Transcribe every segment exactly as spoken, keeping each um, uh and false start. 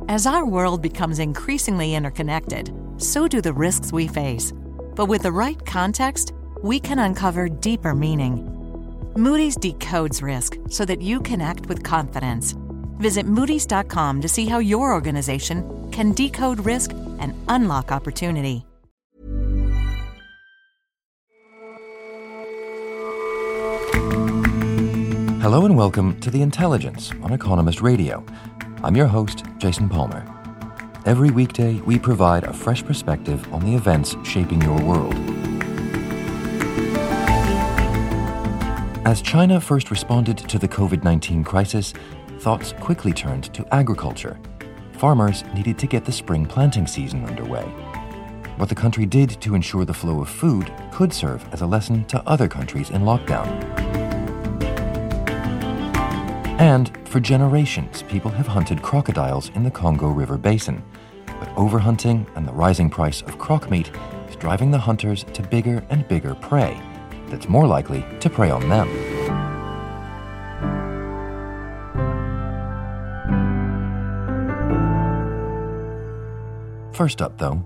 As our world becomes increasingly interconnected, so do the risks we face. But with the right context, we can uncover deeper meaning. Moody's decodes risk so that you can act with confidence. Visit Moody's dot com to see how your organization can decode risk and unlock opportunity. Hello and welcome to The Intelligence on Economist Radio. I'm your host, Jason Palmer. Every weekday, we provide a fresh perspective on the events shaping your world. As China first responded to the covid nineteen crisis, thoughts quickly turned to agriculture. Farmers needed to get the spring planting season underway. What the country did to ensure the flow of food could serve as a lesson to other countries in lockdown. And for generations, people have hunted crocodiles in the Congo River Basin. But overhunting and the rising price of croc meat is driving the hunters to bigger and bigger prey that's more likely to prey on them. First up, though,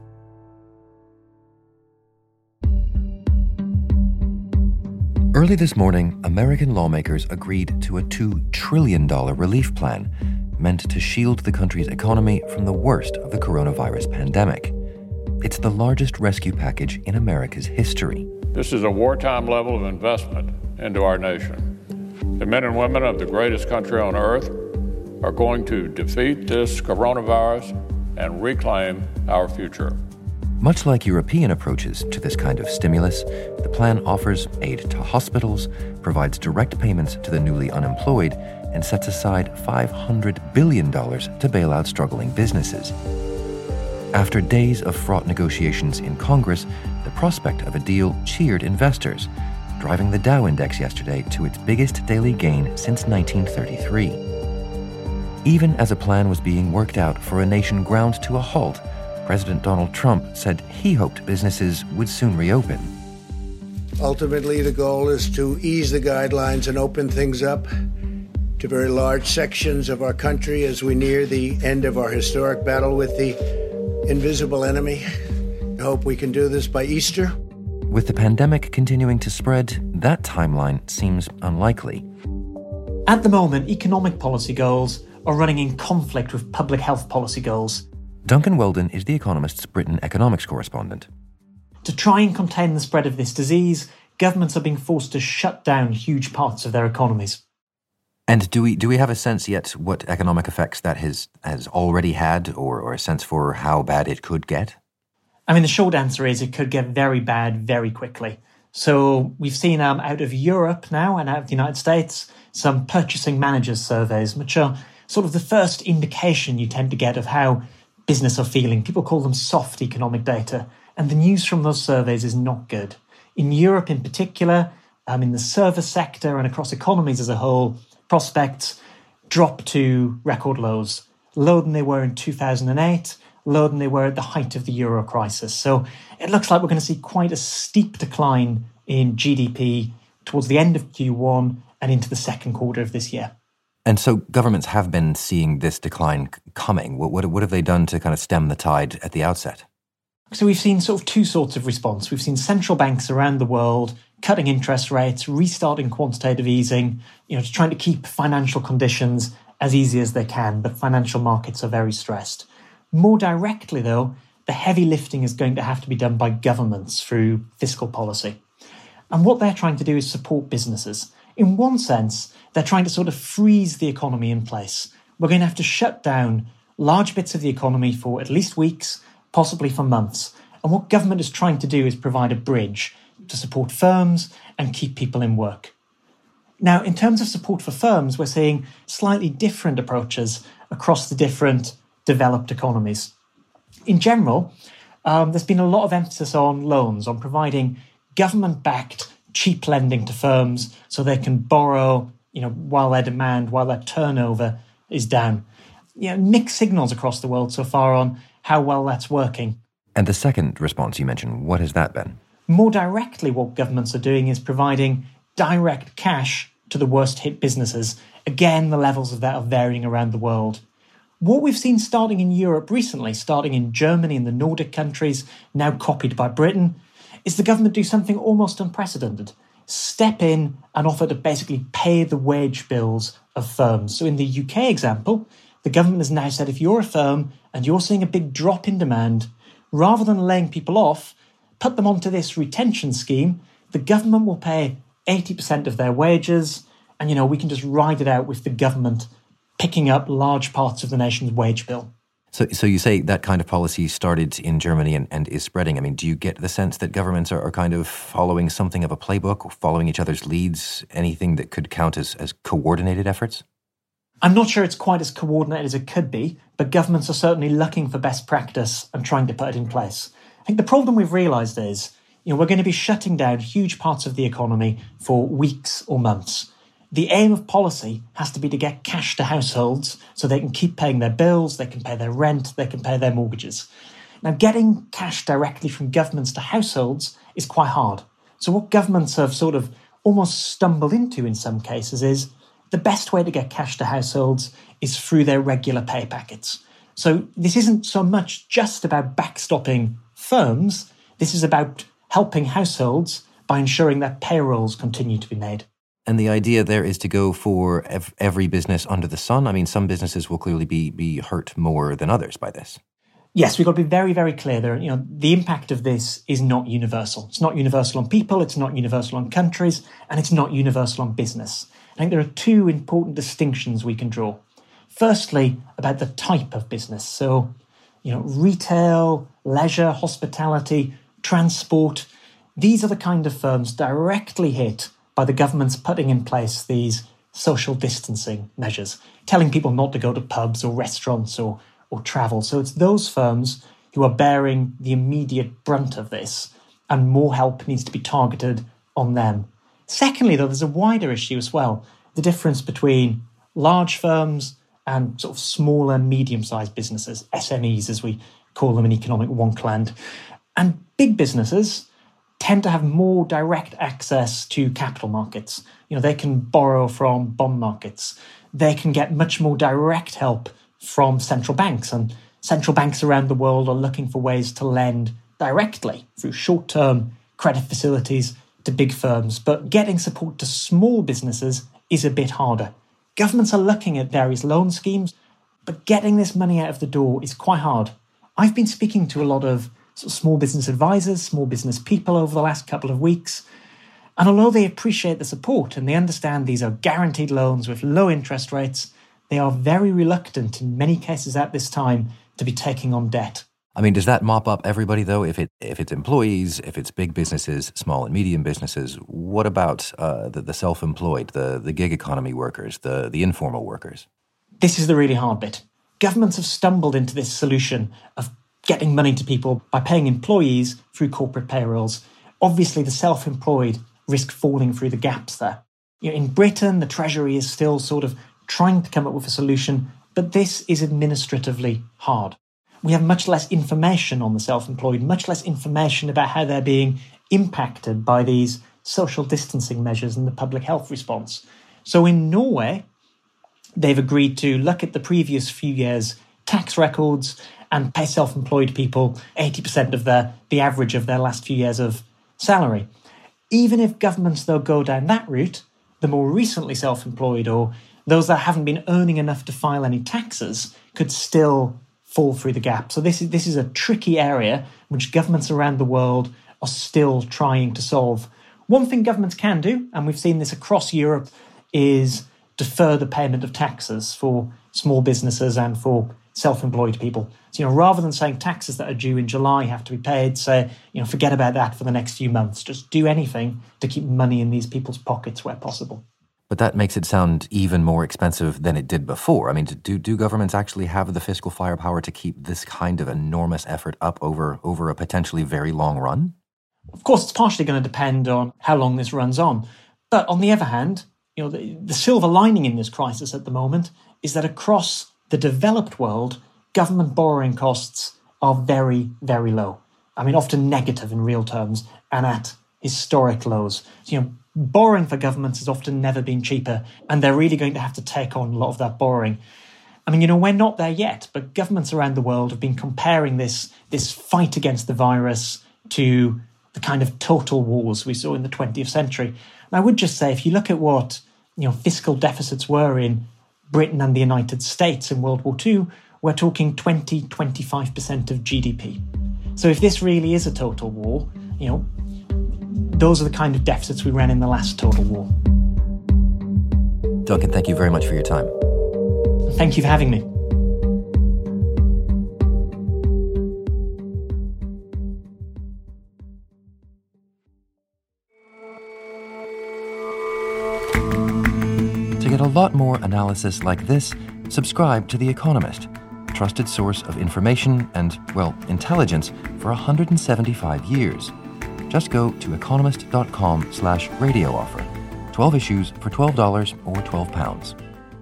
early this morning, American lawmakers agreed to a two trillion dollars relief plan meant to shield the country's economy from the worst of the coronavirus pandemic. It's the largest rescue package in America's history. This is a wartime level of investment into our nation. The men and women of the greatest country on earth are going to defeat this coronavirus and reclaim our future. Much like European approaches to this kind of stimulus, the plan offers aid to hospitals, provides direct payments to the newly unemployed, and sets aside five hundred billion dollars to bail out struggling businesses. After days of fraught negotiations in Congress, the prospect of a deal cheered investors, driving the Dow Index yesterday to its biggest daily gain since nineteen thirty-three. Even as a plan was being worked out for a nation ground to a halt, President Donald Trump said he hoped businesses would soon reopen. Ultimately, the goal is to ease the guidelines and open things up to very large sections of our country as we near the end of our historic battle with the invisible enemy. I hope we can do this by Easter. With the pandemic continuing to spread, that timeline seems unlikely. At the moment, economic policy goals are running in conflict with public health policy goals. Duncan Weldon is The Economist's Britain economics correspondent. To try and contain the spread of this disease, governments are being forced to shut down huge parts of their economies. And do we do we have a sense yet what economic effects that has, has already had, or, or a sense for how bad it could get? I mean, the short answer is it could get very bad very quickly. So we've seen um, out of Europe now and out of the United States some purchasing managers surveys, which are sort of the first indication you tend to get of how business are feeling. People call them soft economic data. And the news from those surveys is not good. In Europe in particular, um, in the service sector and across economies as a whole, prospects drop to record lows, lower than they were in two thousand eight, lower than they were at the height of the euro crisis. So it looks like we're going to see quite a steep decline in G D P towards the end of Q one and into the second quarter of this year. And so governments have been seeing this decline coming. What, what, what have they done to kind of stem the tide at the outset? So we've seen sort of two sorts of response. We've seen central banks around the world cutting interest rates, restarting quantitative easing, you know, trying to keep financial conditions as easy as they can, but financial markets are very stressed. More directly, though, the heavy lifting is going to have to be done by governments through fiscal policy. And what they're trying to do is support businesses. In one sense, they're trying to sort of freeze the economy in place. We're going to have to shut down large bits of the economy for at least weeks, possibly for months. And what government is trying to do is provide a bridge to support firms and keep people in work. Now, in terms of support for firms, we're seeing slightly different approaches across the different developed economies. In general, um, there's been a lot of emphasis on loans, on providing government-backed cheap lending to firms so they can borrow, you know, while their demand, while their turnover is down. You know, mixed signals across the world so far on how well that's working. And the second response you mentioned, what has that been? More directly, what governments are doing is providing direct cash to the worst hit businesses. Again, the levels of that are varying around the world. What we've seen starting in Europe recently, starting in Germany and the Nordic countries, now copied by Britain, is the government do something almost unprecedented. Step in and offer to basically pay the wage bills of firms. So in the U K example, the government has now said if you're a firm and you're seeing a big drop in demand, rather than laying people off, put them onto this retention scheme. The government will pay eighty percent of their wages, and, you know, we can just ride it out with the government picking up large parts of the nation's wage bill. So so you say that kind of policy started in Germany and, and is spreading. I mean, do you get the sense that governments are, are kind of following something of a playbook, or following each other's leads, anything that could count as, as coordinated efforts? I'm not sure it's quite as coordinated as it could be, but governments are certainly looking for best practice and trying to put it in place. I think the problem we've realised is, you know, we're going to be shutting down huge parts of the economy for weeks or months. The aim of policy has to be to get cash to households so they can keep paying their bills, they can pay their rent, they can pay their mortgages. Now, getting cash directly from governments to households is quite hard. So what governments have sort of almost stumbled into in some cases is the best way to get cash to households is through their regular pay packets. So this isn't so much just about backstopping firms. This is about helping households by ensuring that payrolls continue to be made. And the idea there is to go for ev- every business under the sun. I mean, some businesses will clearly be be hurt more than others by this. Yes, we've got to be very, very clear there. You know, the impact of this is not universal. It's not universal on people, it's not universal on countries, and it's not universal on business. I think there are two important distinctions we can draw. Firstly, about the type of business. So, you know, retail, leisure, hospitality, transport, these are the kind of firms directly hit by the government's putting in place these social distancing measures, telling people not to go to pubs or restaurants or, or travel. So it's those firms who are bearing the immediate brunt of this, and more help needs to be targeted on them. Secondly, though, there's a wider issue as well, the difference between large firms and sort of smaller, medium-sized businesses, S M Es as we call them in economic wonkland. And big businesses tend to have more direct access to capital markets. You know, they can borrow from bond markets. They can get much more direct help from central banks. And central banks around the world are looking for ways to lend directly through short-term credit facilities to big firms. But getting support to small businesses is a bit harder. Governments are looking at various loan schemes, but getting this money out of the door is quite hard. I've been speaking to a lot of sort of small business advisors, small business people over the last couple of weeks. And although they appreciate the support and they understand these are guaranteed loans with low interest rates, they are very reluctant in many cases at this time to be taking on debt. I mean, does that mop up everybody, though? If it if it's employees, if it's big businesses, small and medium businesses, what about uh, the, the self-employed, the, the gig economy workers, the, the informal workers? This is the really hard bit. Governments have stumbled into this solution of getting money to people by paying employees through corporate payrolls. Obviously, the self-employed risk falling through the gaps there. You know, in Britain, the Treasury is still sort of trying to come up with a solution, but this is administratively hard. We have much less information on the self-employed, much less information about how they're being impacted by these social distancing measures and the public health response. So in Norway, they've agreed to look at the previous few years' tax records and pay self-employed people eighty percent of their, the average of their last few years of salary. Even if governments, though, go down that route, the more recently self-employed or those that haven't been earning enough to file any taxes could still fall through the gap. So this is this is a tricky area which governments around the world are still trying to solve. One thing governments can do, and we've seen this across Europe, is defer the payment of taxes for small businesses and for self-employed people. So, you know, rather than saying taxes that are due in July have to be paid, say, you know, forget about that for the next few months. Just do anything to keep money in these people's pockets where possible. But that makes it sound even more expensive than it did before. I mean, do do governments actually have the fiscal firepower to keep this kind of enormous effort up over, over a potentially very long run? Of course, it's partially going to depend on how long this runs on. But on the other hand, you know, the, the silver lining in this crisis at the moment is that across the developed world, government borrowing costs are very, very low. I mean, often negative in real terms and at historic lows. So, you know, borrowing for governments has often never been cheaper, and they're really going to have to take on a lot of that borrowing. I mean, you know, we're not there yet, but governments around the world have been comparing this, this fight against the virus to the kind of total wars we saw in the twentieth century. And I would just say, if you look at what, you know, fiscal deficits were in Britain and the United States in World War Two, we're talking twenty, twenty-five percent of G D P. So if this really is a total war, you know, those are the kind of deficits we ran in the last total war. Duncan, thank you very much for your time. Thank you for having me. To get a lot more analysis like this, subscribe to The Economist, a trusted source of information and, well, intelligence for one hundred seventy-five years. Just go to economist.com slash radio offer. twelve issues for twelve dollars or twelve pounds.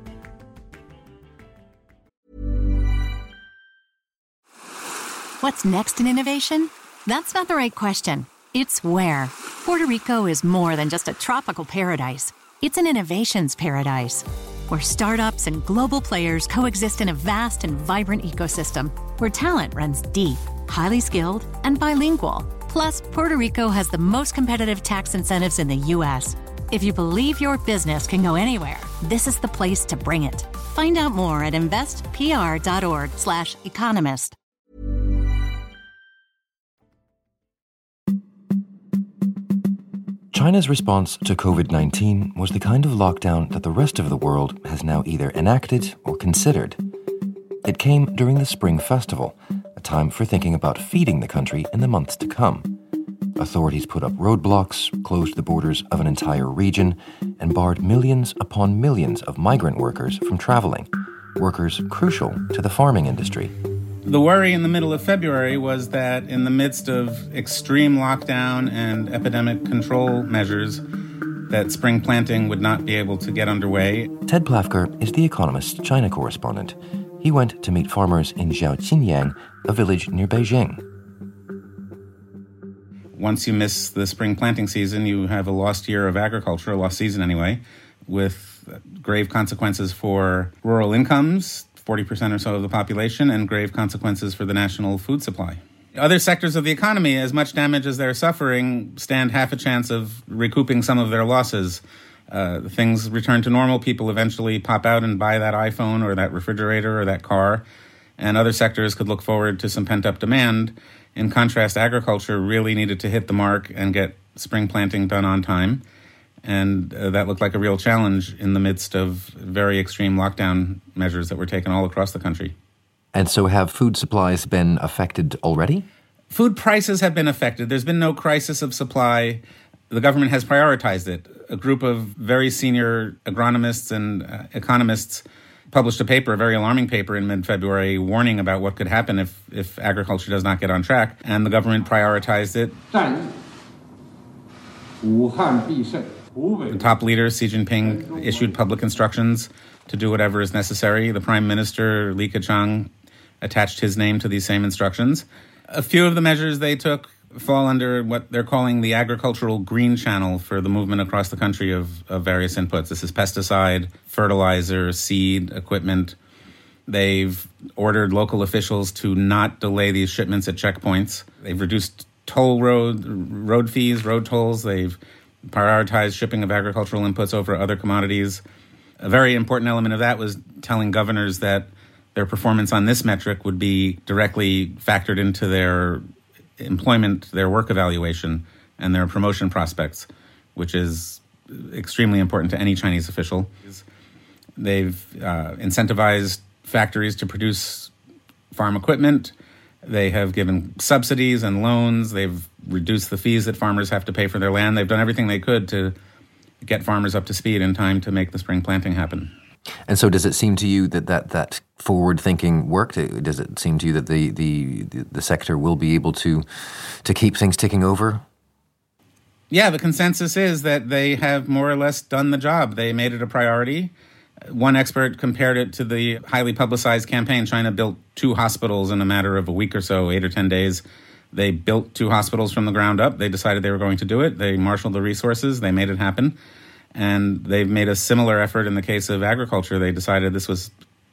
What's next in innovation? That's not the right question. It's where. Puerto Rico is more than just a tropical paradise. It's an innovations paradise, where startups and global players coexist in a vast and vibrant ecosystem, where talent runs deep, highly skilled, and bilingual. Plus, Puerto Rico has the most competitive tax incentives in the U S. If you believe your business can go anywhere, this is the place to bring it. Find out more at investpr.org slash economist. China's response to covid nineteen was the kind of lockdown that the rest of the world has now either enacted or considered. It came during the Spring Festival, a time for thinking about feeding the country in the months to come. Authorities put up roadblocks, closed the borders of an entire region, and barred millions upon millions of migrant workers from traveling, workers crucial to the farming industry. The worry in the middle of February was that in the midst of extreme lockdown and epidemic control measures, that spring planting would not be able to get underway. Ted Plafker is The Economist's China correspondent. He went to meet farmers in Zhaoqinyang, a village near Beijing. Once you miss the spring planting season, you have a lost year of agriculture, a lost season anyway, with grave consequences for rural incomes, forty percent or so of the population, and grave consequences for the national food supply. Other sectors of the economy, as much damage as they're suffering, stand half a chance of recouping some of their losses. Uh, things return to normal. People eventually pop out and buy that iPhone or that refrigerator or that car, and other sectors could look forward to some pent-up demand. In contrast, agriculture really needed to hit the mark and get spring planting done on time. And uh, that looked like a real challenge in the midst of very extreme lockdown measures that were taken all across the country. And so have food supplies been affected already? Food prices have been affected. There's been no crisis of supply. The government has prioritized it. A group of very senior agronomists and uh, economists published a paper, a very alarming paper in mid-February, warning about what could happen if, if agriculture does not get on track. And the government prioritized it. The top leader, Xi Jinping, issued public instructions to do whatever is necessary. The Prime Minister, Li Keqiang, attached his name to these same instructions. A few of the measures they took fall under what they're calling the agricultural green channel for the movement across the country of, of various inputs. This is pesticide, fertilizer, seed, equipment. They've ordered local officials to not delay these shipments at checkpoints. They've reduced toll road, road fees, road tolls. They've prioritized shipping of agricultural inputs over other commodities. A very important element of that was telling governors that their performance on this metric would be directly factored into their employment, their work evaluation, and their promotion prospects, which is extremely important to any Chinese official. They've uh, incentivized factories to produce farm equipment. They have given subsidies and loans. They've reduced the fees that farmers have to pay for their land. They've done everything they could to get farmers up to speed in time to make the spring planting happen. And so does it seem to you that that, that forward thinking worked? Does it seem to you that the, the, the sector will be able to to keep things ticking over? Yeah, the consensus is that they have more or less done the job. They made it a priority. One expert compared it to the highly publicized campaign. China built two hospitals in a matter of a week or so, eight or ten days. They built two hospitals from the ground up. They decided they were going to do it. They marshaled the resources. They made it happen. And they've made a similar effort in the case of agriculture. They decided this was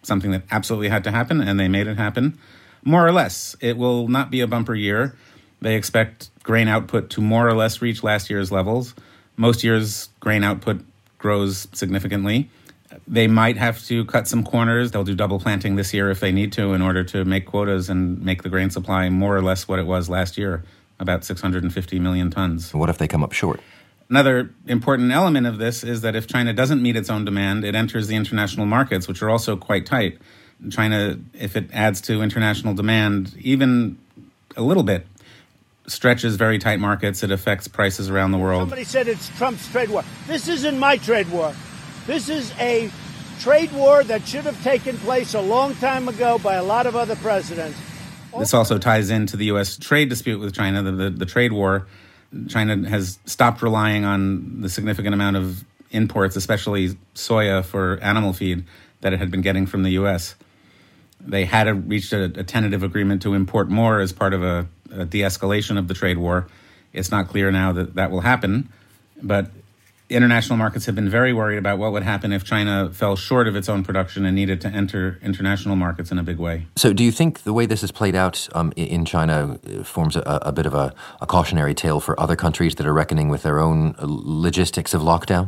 something that absolutely had to happen, and they made it happen. More or less, it will not be a bumper year. They expect grain output to more or less reach last year's levels. Most years, grain output grows significantly. They might have to cut some corners. They'll do double planting this year if they need to in order to make quotas and make the grain supply more or less what it was last year, about six hundred fifty million tons. What if they come up short? Another important element of this is that if China doesn't meet its own demand, it enters the international markets, which are also quite tight. China, if it adds to international demand, even a little bit, stretches very tight markets. It affects prices around the world. Somebody said it's Trump's trade war. This isn't my trade war. This is a trade war that should have taken place a long time ago by a lot of other presidents. This also ties into the U S trade dispute with China, the, the, the trade war. China has stopped relying on the significant amount of imports, especially soya for animal feed, that it had been getting from the U S. They had a, reached a, a tentative agreement to import more as part of a, a de-escalation of the trade war. It's not clear now that that will happen, but international markets have been very worried about what would happen if China fell short of its own production and needed to enter international markets in a big way. So do you think the way this has played out um, in China forms a, a bit of a, a cautionary tale for other countries that are reckoning with their own logistics of lockdown?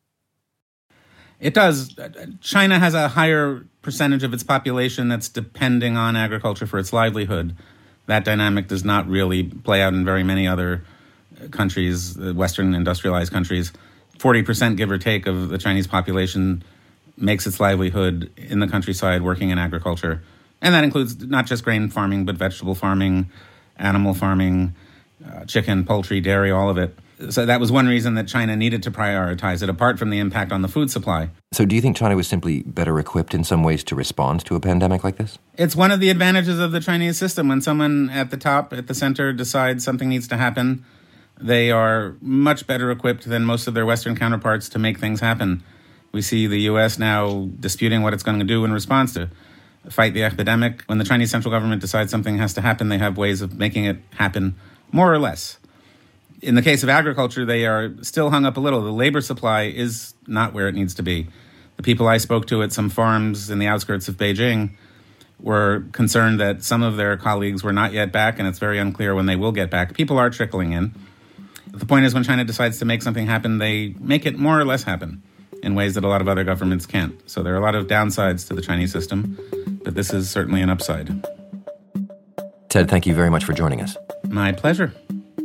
It does. China has a higher percentage of its population that's depending on agriculture for its livelihood. That dynamic does not really play out in very many other countries, Western industrialized countries. forty percent, give or take, of the Chinese population makes its livelihood in the countryside working in agriculture. And that includes not just grain farming, but vegetable farming, animal farming, uh, chicken, poultry, dairy, all of it. So that was one reason that China needed to prioritize it, apart from the impact on the food supply. So do you think China was simply better equipped in some ways to respond to a pandemic like this? It's one of the advantages of the Chinese system. When someone at the top, at the center, decides something needs to happen, they are much better equipped than most of their Western counterparts to make things happen. We see the U S now disputing what it's going to do in response to fight the epidemic. When the Chinese central government decides something has to happen, they have ways of making it happen, more or less. In the case of agriculture, they are still hung up a little. The labor supply is not where it needs to be. The people I spoke to at some farms in the outskirts of Beijing were concerned that some of their colleagues were not yet back, and it's very unclear when they will get back. People are trickling in. The point is, when China decides to make something happen, they make it more or less happen in ways that a lot of other governments can't. So there are a lot of downsides to the Chinese system, but this is certainly an upside. Ted, thank you very much for joining us. My pleasure.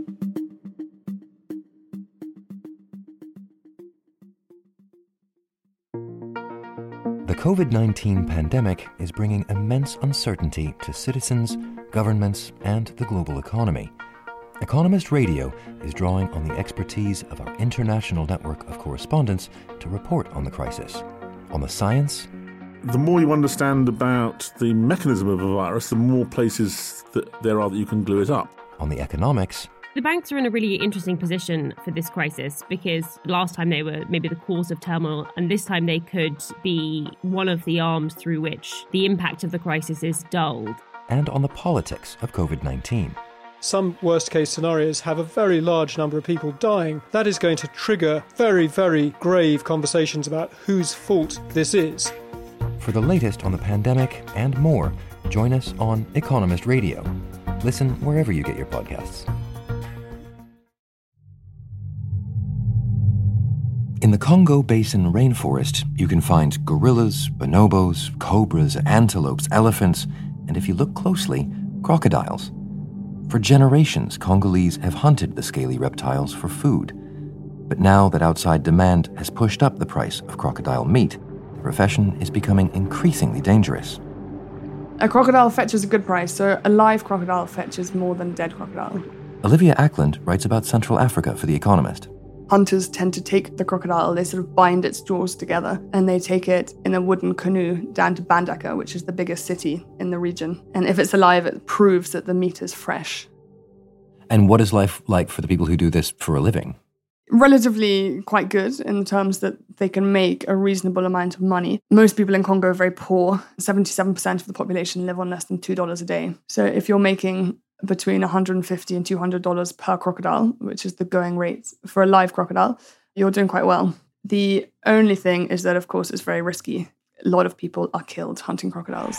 The covid nineteen pandemic is bringing immense uncertainty to citizens, governments, and the global economy. Economist Radio is drawing on the expertise of our international network of correspondents to report on the crisis, on the science. The more you understand about the mechanism of a virus, the more places that there are that you can glue it up. On the economics. The banks are in a really interesting position for this crisis because last time they were maybe the cause of turmoil, and this time they could be one of the arms through which the impact of the crisis is dulled. And on the politics of covid nineteen. Some worst-case scenarios have a very large number of people dying. That is going to trigger very, very grave conversations about whose fault this is. For the latest on the pandemic and more, join us on Economist Radio. Listen wherever you get your podcasts. In the Congo Basin rainforest, you can find gorillas, bonobos, cobras, antelopes, elephants, and if you look closely, crocodiles. For generations, Congolese have hunted the scaly reptiles for food. But now that outside demand has pushed up the price of crocodile meat, the profession is becoming increasingly dangerous. A crocodile fetches a good price, so a live crocodile fetches more than a dead crocodile. Olivia Ackland writes about Central Africa for The Economist. Hunters tend to take the crocodile, they sort of bind its jaws together, and they take it in a wooden canoe down to Bandaka, which is the biggest city in the region. And if it's alive, it proves that the meat is fresh. And what is life like for the people who do this for a living? Relatively quite good in terms that they can make a reasonable amount of money. Most people in Congo are very poor. seventy-seven percent of the population live on less than two dollars a day. So if you're making between one hundred fifty dollars and two hundred dollars per crocodile, which is the going rate for a live crocodile, you're doing quite well. The only thing is that, of course, it's very risky. a lot of people are killed hunting crocodiles.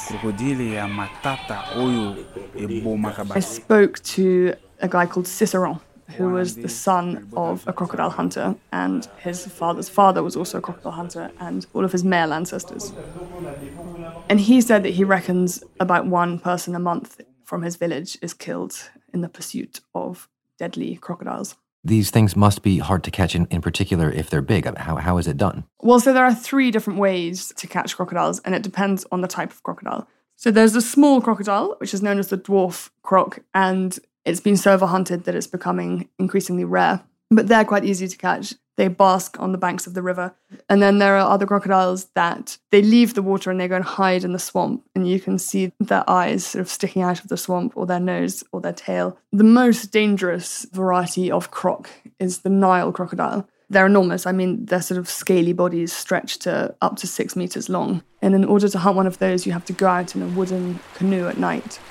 I spoke to a guy called Ciceron, who was the son of a crocodile hunter, and his father's father was also a crocodile hunter, and all of his male ancestors. And he said that he reckons about one person a month from his village is killed in the pursuit of deadly crocodiles. These things must be hard to catch, in, in particular if they're big. How, how is it done? Well, so there are three different ways to catch crocodiles, and it depends on the type of crocodile. So there's a small crocodile, which is known as the dwarf croc, and it's been so overhunted that it's becoming increasingly rare. But they're quite easy to catch. They bask on the banks of the river. And then there are other crocodiles that they leave the water and they go and hide in the swamp. And you can see their eyes sort of sticking out of the swamp, or their nose or their tail. The most dangerous variety of croc is the Nile crocodile. They're enormous. I mean, their sort of scaly bodies stretch to up to six meters long. And in order to hunt one of those, you have to go out in a wooden canoe at night.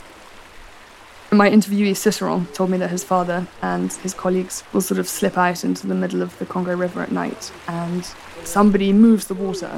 My interviewee, Ciceron, told me that his father and his colleagues will sort of slip out into the middle of the Congo River at night, and somebody moves the water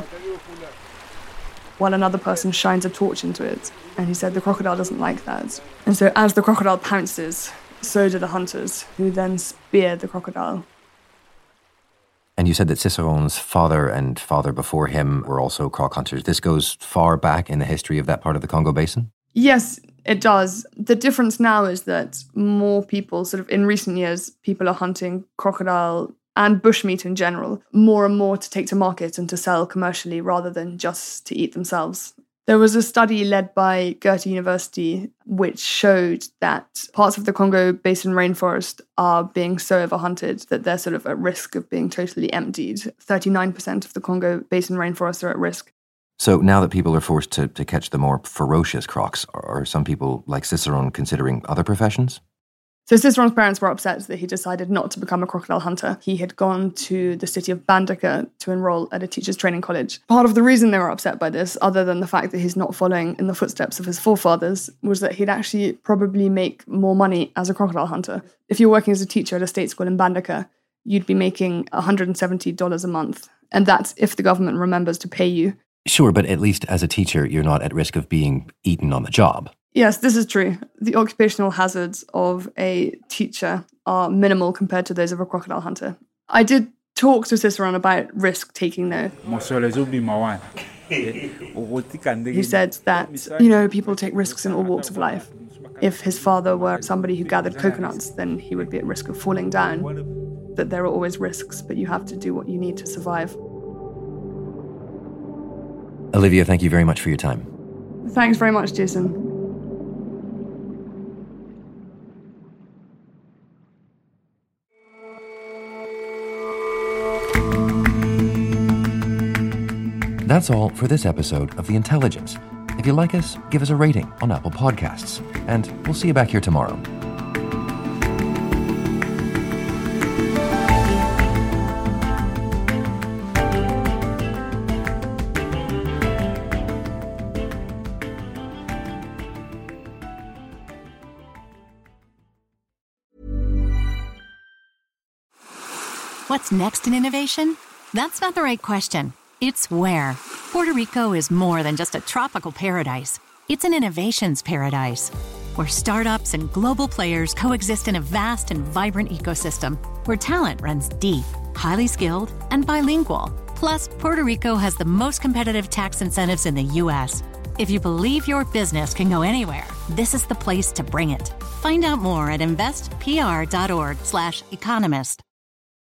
while another person shines a torch into it. And he said the crocodile doesn't like that. And so as the crocodile pounces, so do the hunters, who then spear the crocodile. And you said that Ciceron's father and father before him were also croc hunters. This goes far back in the history of that part of the Congo Basin? Yes, it does. The difference now is that more people, sort of in recent years, people are hunting crocodile and bushmeat in general, more and more to take to market and to sell commercially rather than just to eat themselves. There was a study led by Goethe University which showed that parts of the Congo Basin rainforest are being so overhunted that they're sort of at risk of being totally emptied. thirty-nine percent of the Congo Basin rainforests are at risk. So now that people are forced to, to catch the more ferocious crocs, are some people like Ciceron considering other professions? So Ciceron's parents were upset that he decided not to become a crocodile hunter. He had gone to the city of Bandaka to enroll at a teacher's training college. Part of the reason they were upset by this, other than the fact that he's not following in the footsteps of his forefathers, was that he'd actually probably make more money as a crocodile hunter. If you're working as a teacher at a state school in Bandaka, you'd be making one hundred seventy dollars a month. And that's if the government remembers to pay you. Sure, but at least as a teacher, you're not at risk of being eaten on the job. Yes, this is true. The occupational hazards of a teacher are minimal compared to those of a crocodile hunter. I did talk to Ciceron about risk-taking, though. He said that, you know, people take risks in all walks of life. If his father were somebody who gathered coconuts, then he would be at risk of falling down. That there are always risks, but you have to do what you need to survive. Olivia, thank you very much for your time. Thanks very much, Jason. That's all for this episode of The Intelligence. If you like us, give us a rating on Apple Podcasts. And we'll see you back here tomorrow. What's next in innovation? That's not the right question. It's where. Puerto Rico is more than just a tropical paradise. It's an innovations paradise, where startups and global players coexist in a vast and vibrant ecosystem, where talent runs deep, highly skilled, and bilingual. Plus, Puerto Rico has the most competitive tax incentives in the U S. If you believe your business can go anywhere, this is the place to bring it. Find out more at investpr.org slash economist.